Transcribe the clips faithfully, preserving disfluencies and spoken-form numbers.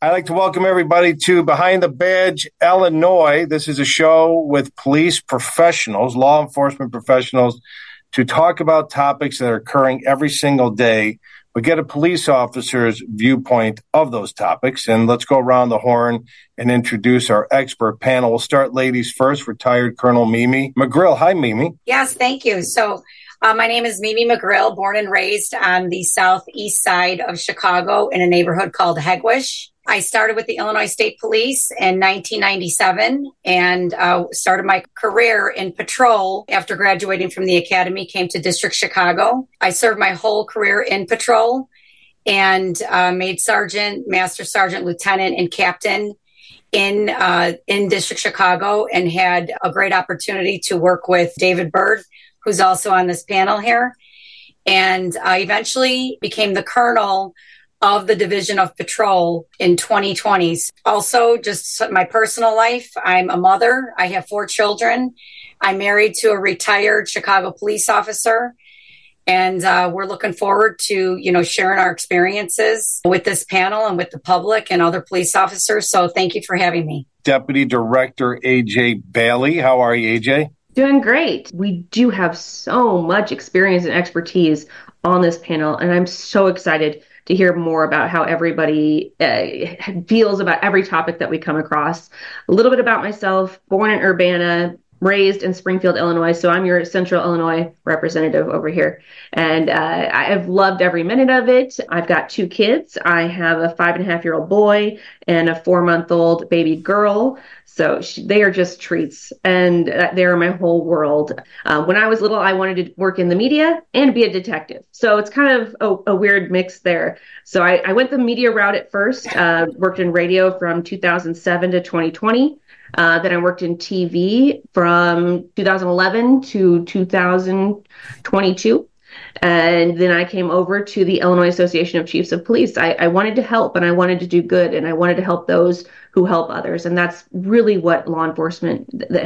I'd like to welcome everybody to Behind the Badge, Illinois. This is a show with police professionals, law enforcement professionals, to talk about topics that are occurring every single day, but get a police officer's viewpoint of those topics. And let's go around the horn and introduce our expert panel. We'll start ladies first, retired Colonel Mimi McGrill. Hi, Mimi. Yes, thank you. So uh, my name is Mimi McGrill, born and raised on the southeast side of Chicago in a neighborhood called Hegewisch. I started with the Illinois State Police in nineteen ninety-seven and uh, started my career in patrol after graduating from the academy, came to District Chicago. I served my whole career in patrol and uh, made sergeant, master sergeant, lieutenant, and captain in uh, in District Chicago, and had a great opportunity to work with David Byrd, who's also on this panel here. And I eventually became the colonel of the Division of Patrol in twenty twenty. Also, just my personal life, I'm a mother. I have four children. I'm married to a retired Chicago police officer. And uh, we're looking forward to, you know, sharing our experiences with this panel and with the public and other police officers. So thank you for having me. Deputy Director A J Bailey. How are you, A J? Doing great. We do have so much experience and expertise on this panel, and I'm so excited to hear more about how everybody uh, feels about every topic that we come across. A little bit about myself, born in Urbana, raised in Springfield, Illinois. So I'm your Central Illinois representative over here. And uh, I've loved every minute of it. I've got two kids. I have a five and a half year old boy and a four month old baby girl. So she, they are just treats, and they're my whole world. Uh, when I was little, I wanted to work in the media and be a detective. So it's kind of a, a weird mix there. So I, I went the media route at first, uh, worked in radio from two thousand seven to twenty twenty. Uh, then I worked in T V from two thousand eleven to two thousand twenty-two. And then I came over to the Illinois Association of Chiefs of Police. I, I wanted to help, and I wanted to do good, and I wanted to help those who help others. And that's really what law enforcement, the,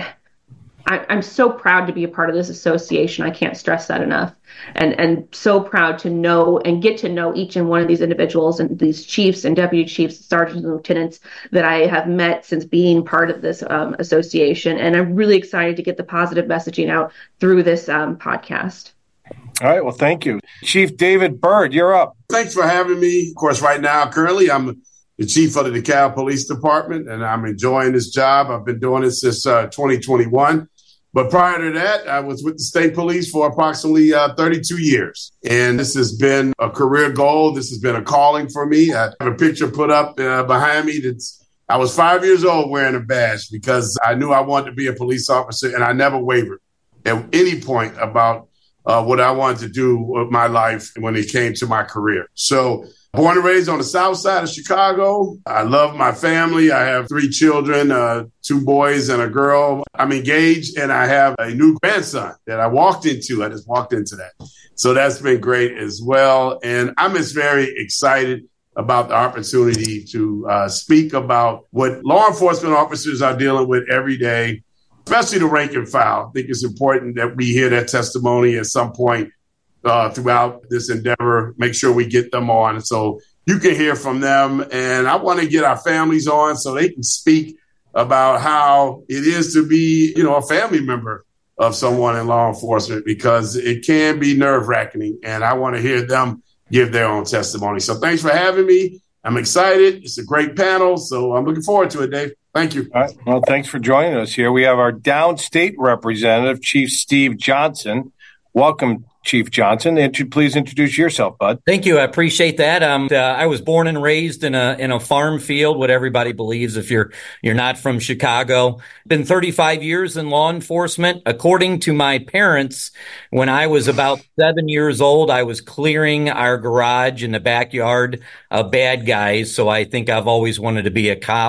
I, I'm so proud to be a part of this association. I can't stress that enough. And, and so proud to know and get to know each and one of these individuals and these chiefs and deputy chiefs, sergeants and lieutenants that I have met since being part of this um, association. And I'm really excited to get the positive messaging out through this um, podcast. All right. Well, thank you. Chief David Byrd, you're up. Thanks for having me. Of course, right now, currently, I'm the chief of the DeKalb Police Department, and I'm enjoying this job. I've been doing it since uh, twenty twenty-one. But prior to that, I was with the state police for approximately uh, thirty-two years. And this has been a career goal. This has been a calling for me. I have a picture put up uh, behind me that's I was five years old wearing a badge because I knew I wanted to be a police officer, and I never wavered at any point about uh, what I wanted to do with my life when it came to my career. So born and raised on the south side of Chicago. I love my family. I have three children, uh, two boys and a girl. I'm engaged, and I have a new grandson that I walked into. I just walked into that. So that's been great as well. And I'm just very excited about the opportunity to uh, speak about what law enforcement officers are dealing with every day, especially the rank and file. I think it's important that we hear that testimony at some point Uh, throughout this endeavor, make sure we get them on so you can hear from them. And I want to get our families on so they can speak about how it is to be, you know, a family member of someone in law enforcement, because it can be nerve wracking. And I want to hear them give their own testimony. So thanks for having me. I'm excited. It's a great panel. So I'm looking forward to it, Dave. Thank you. All right. Well, thanks for joining us here. We have our downstate representative, Chief Steve Johnson. Welcome, Chief Johnson. Please introduce yourself, bud. Thank you. I appreciate that. Um, uh, I was born and raised in a in a farm field, what everybody believes if you're you're not from Chicago. Been thirty-five years in law enforcement. According to my parents, when I was about seven years old, I was clearing our garage in the backyard of bad guys. So I think I've always wanted to be a cop.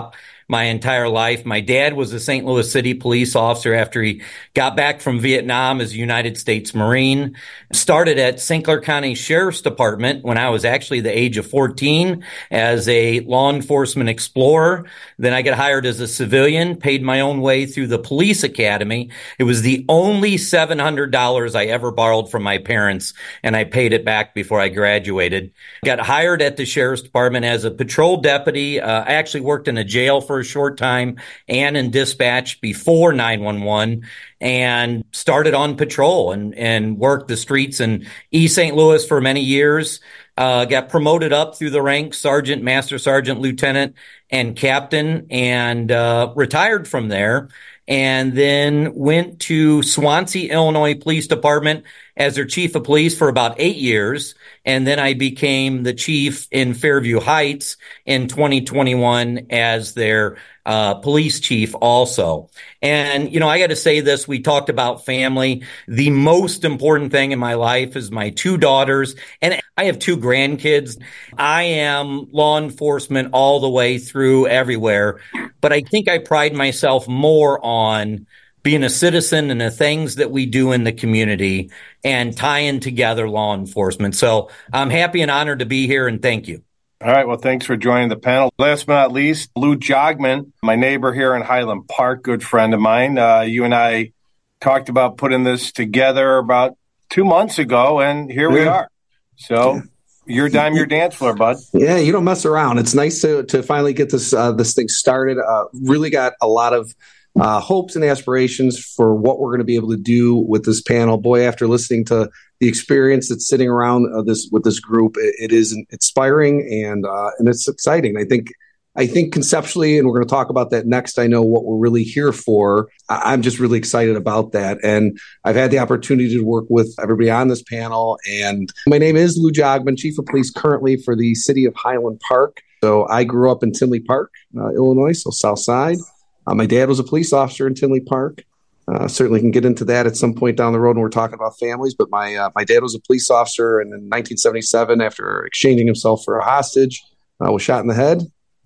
my entire life. My dad was a Saint Louis City police officer after he got back from Vietnam as a United States Marine. Started at Saint Clair County Sheriff's Department when I was actually the age of fourteen as a law enforcement explorer. Then I got hired as a civilian, paid my own way through the police academy. It was the only seven hundred dollars I ever borrowed from my parents, and I paid it back before I graduated. Got hired at the Sheriff's Department as a patrol deputy. Uh, I actually worked in a jail for a short time and in dispatch before nine one one, and started on patrol and, and worked the streets in East Saint Louis for many years. Uh, got promoted up through the ranks, sergeant, master sergeant, lieutenant, and captain, and uh, retired from there. And then went to Swansea, Illinois Police Department as their chief of police for about eight years. And then I became the chief in Fairview Heights in twenty twenty-one as their uh, police chief also. And, you know, I got to say this, we talked about family. The most important thing in my life is my two daughters, and I have two grandkids. I am law enforcement all the way through everywhere, but I think I pride myself more on being a citizen and the things that we do in the community and tying together law enforcement. So I'm happy and honored to be here, and thank you. All right. Well, thanks for joining the panel. Last but not least, Lou Jogman, my neighbor here in Highland Park, good friend of mine. Uh, you and I talked about putting this together about two months ago, and here yeah. we are. So yeah. your dime, your dance floor, bud. Yeah, you don't mess around. It's nice to to finally get this uh, this thing started. Uh, really got a lot of Uh, hopes and aspirations for what we're going to be able to do with this panel. Boy, after listening to the experience that's sitting around uh, this with this group, it, it is inspiring and uh, and it's exciting. I think I think conceptually, and we're going to talk about that next. I know what we're really here for. I, I'm just really excited about that, and I've had the opportunity to work with everybody on this panel. And my name is Lou Jogman, Chief of Police currently for the city of Highland Park. So I grew up in Tinley Park, uh, Illinois, so South Side. Uh, my dad was a police officer in Tinley Park. Uh, certainly can get into that at some point down the road when we're talking about families. But my uh, my dad was a police officer, and in nineteen seventy-seven, after exchanging himself for a hostage, uh, was shot in the head.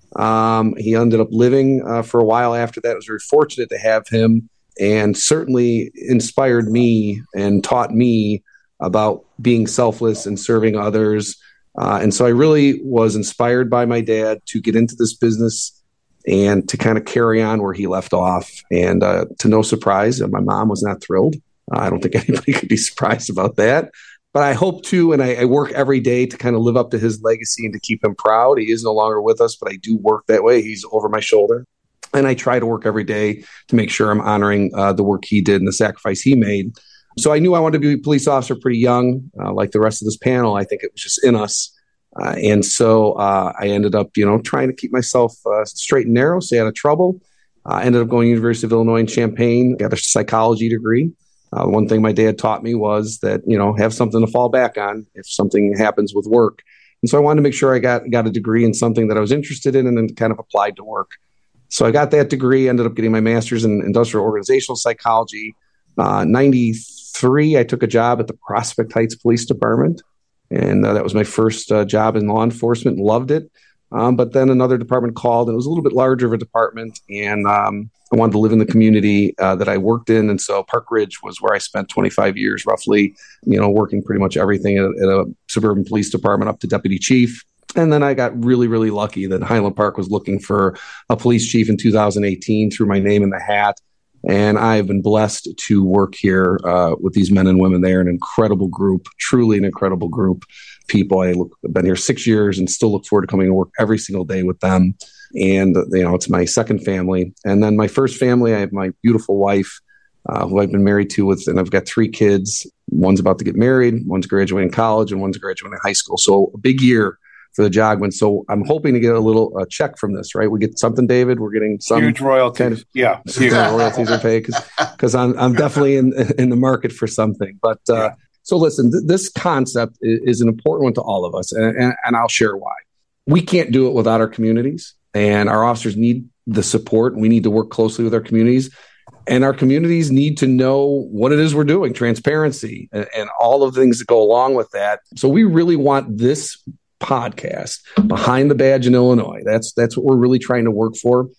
Um, he ended up living uh, for a while after that. I was very fortunate to have him, and certainly inspired me and taught me about being selfless and serving others. Uh, and so I really was inspired by my dad to get into this business and to kind of carry on where he left off. And uh, to no surprise, my mom was not thrilled. Uh, I don't think anybody could be surprised about that. But I hope to, and I, I work every day to kind of live up to his legacy and to keep him proud. He is no longer with us, but I do work that way. He's over my shoulder. And I try to work every day to make sure I'm honoring uh, the work he did and the sacrifice he made. So I knew I wanted to be a police officer pretty young, uh, like the rest of this panel. I think it was just in us. Uh, and so uh, I ended up, you know, trying to keep myself uh, straight and narrow, stay out of trouble. I uh, ended up going to University of Illinois in Champaign, got a psychology degree. Uh, one thing my dad taught me was that, you know, have something to fall back on if something happens with work. And so I wanted to make sure I got, got a degree in something that I was interested in and then kind of applied to work. So I got that degree, ended up getting my master's in industrial organizational psychology. Uh, ninety-three, I took a job at the Prospect Heights Police Department. And uh, that was my first uh, job in law enforcement. Loved it. Um, but then another department called, and it was a little bit larger of a department. And um, I wanted to live in the community uh, that I worked in. And so Park Ridge was where I spent twenty-five years, roughly, you know, working pretty much everything at, at a suburban police department up to deputy chief. And then I got really, really lucky that Highland Park was looking for a police chief in two thousand eighteen, threw my name in the hat. And I've been blessed to work here uh, with these men and women. They're an incredible group, truly an incredible group of people. I look, I've been here six years and still look forward to coming to work every single day with them. And, you know, it's my second family. And then my first family, I have my beautiful wife, uh, who I've been married to with, and I've got three kids. One's about to get married, one's graduating college, and one's graduating high school. So a big year for the Jogman. So I'm hoping to get a little uh, check from this, right? We get something, David. We're getting some huge royalties. Kind of, yeah, huge royalties are paid because because I'm I'm definitely in in the market for something. But uh, yeah. So listen, th- this concept is, is an important one to all of us, and, and and I'll share why. We can't do it without our communities, and our officers need the support. We need to work closely with our communities, and our communities need to know what it is we're doing, transparency, and, and all of the things that go along with that. So we really want this podcast, Behind the Badge in Illinois. That's that's what we're really trying to work for.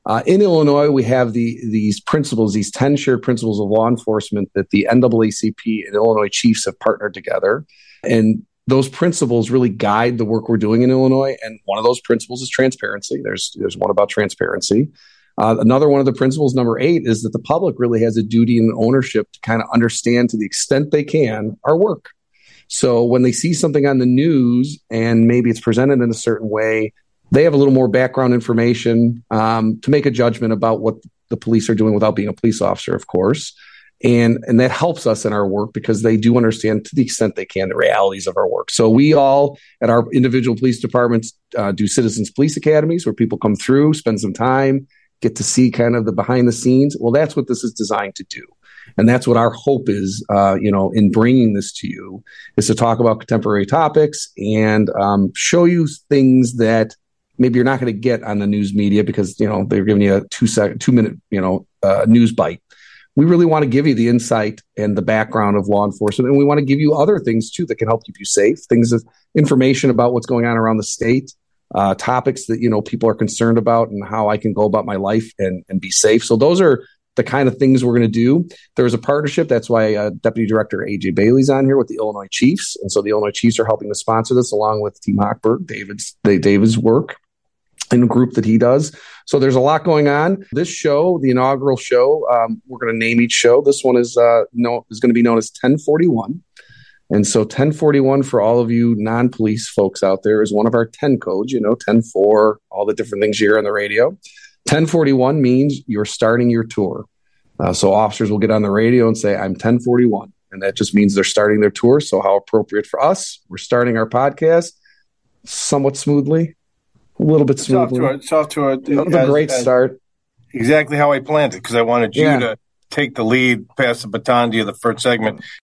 Uh, in Illinois, we have the these principles, these ten shared principles of law enforcement that the N double A C P and Illinois chiefs have partnered together. And those principles really guide the work we're doing in Illinois. And one of those principles is transparency. There's, there's one about transparency. Uh, another one of the principles, number eight, is that the public really has a duty and ownership to kind of understand to the extent they can our work. So when they see something on the news and maybe it's presented in a certain way, they have a little more background information um, to make a judgment about what the police are doing without being a police officer, of course. And, and that helps us in our work because they do understand to the extent they can the realities of our work. So we all at our individual police departments uh, do citizens police academies where people come through, spend some time, get to see kind of the behind the scenes. Well, that's what this is designed to do. And that's what our hope is, uh, you know, in bringing this to you, is to talk about contemporary topics and um, show you things that maybe you're not going to get on the news media because, you know, they're giving you a two second, two minute, you know, uh, news bite. We really want to give you the insight and the background of law enforcement. And we want to give you other things, too, that can help keep you safe. Things of information about what's going on around the state, uh, topics that, you know, people are concerned about and how I can go about my life and, and be safe. So those are the kind of things we're going to do. There's a partnership. That's why uh, Deputy Director A J Bailey's on here with the Illinois Chiefs. And so the Illinois Chiefs are helping to sponsor this along with Team Hochberg, David's, David's work in a group that he does. So there's a lot going on. This show, the inaugural show, um, we're going to name each show. This one is uh, no, is going to be known as ten forty-one. And so ten forty-one for all of you non-police folks out there is one of our ten codes, you know, ten four, all the different things you hear on the radio. ten forty-one means you're starting your tour. Uh, so officers will get on the radio and say, I'm ten forty-one. And that just means they're starting their tour. So how appropriate for us. We're starting our podcast somewhat smoothly. A little bit smoothly. It's off to a, it's off to a, a great as, start. Exactly how I planned it, because I wanted you yeah. to take the lead, pass the baton to you the first segment.